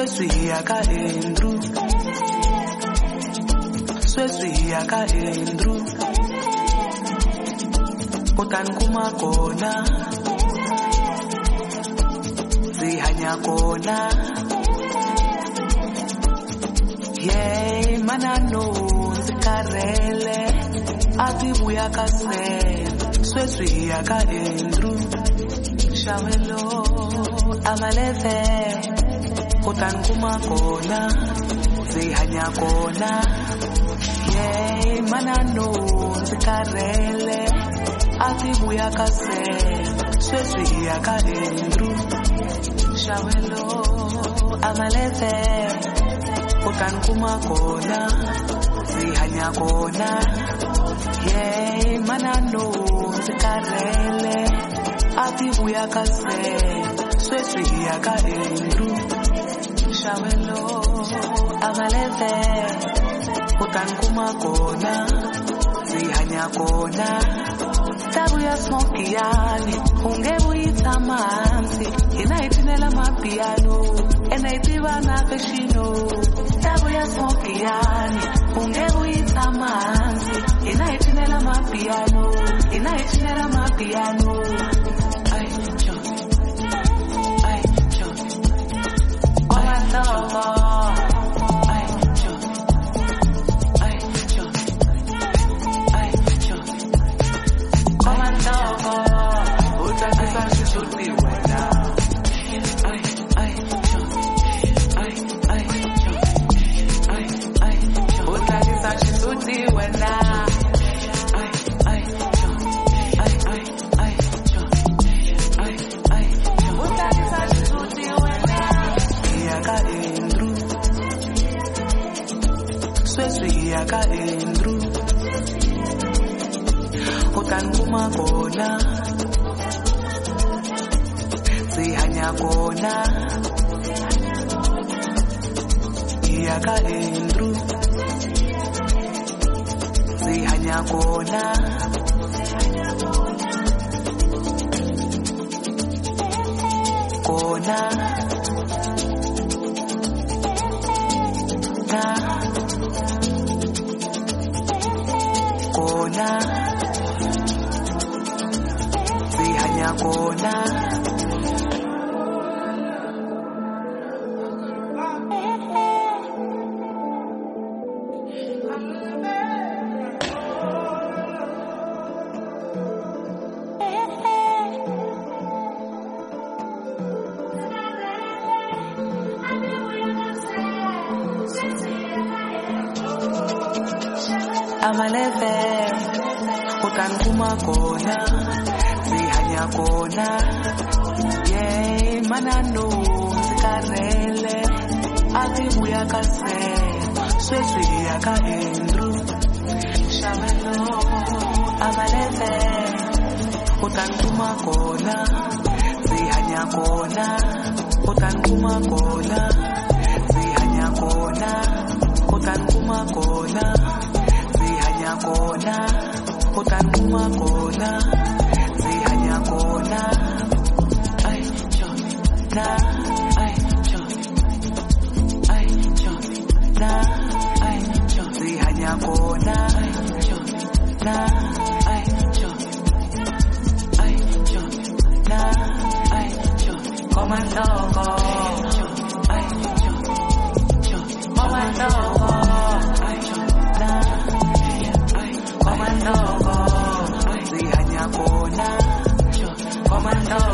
Sweswi yaka Andrew. Sweswi yaka Andrew. Utan kuma kona. Zihanya kona. Yay, manano zikarele. Atibuya kasel. Sweswi yaka Andrew. Shawelo amaleve. Utan kuma kona. Zihanya kona. Yay, manano zikarele. Atibuya kasel. Sweswi yaka Andrew. Shawelo amaleve. Utan kuma kona. Zihanya kona. Yay, manano zikarele. Atibuya kasel. Sweswi yaka Andrew. Shawelo amaleve. Utan kuma kona. Zihanya kona. Tabuya smoky yani. Ungebuita manzi. Inaitinela mapiano. Enaitiba na peshino. Tabuya smoky yani. Ungebuita manzi. Inaitinela mapiano. Inaitinela mapiano. Ay, John. Ay, John. All I know. Yaka Andrew. Utan kuma kona. Zihanya kona. Yaka Andrew. Zihanya kona. Kona. Kona. Zihanya kona. Amaleve. Utan kuma kona. Zihanya kona. Yay, manano zikarele. Atibuya kasel. Sweswi yaka Andrew. Shawelo amaleve. Utan kuma kona. Zihanya kona. Utan kuma kona. Zihanya kona. Utan kuma kona. Zihanya kona. Utan kuma kona. Zihanya kona. Ay, John. Na. Ay, John. Ay, John. Na. Ay, John. Zihanya kona. Ay, John. Na. Ay, John. Ay, John. Na. Ay, John. Commando. Ay, John. John. Commando. Ay, John. Na. Ay, Commando. Zihanya kona. Commando.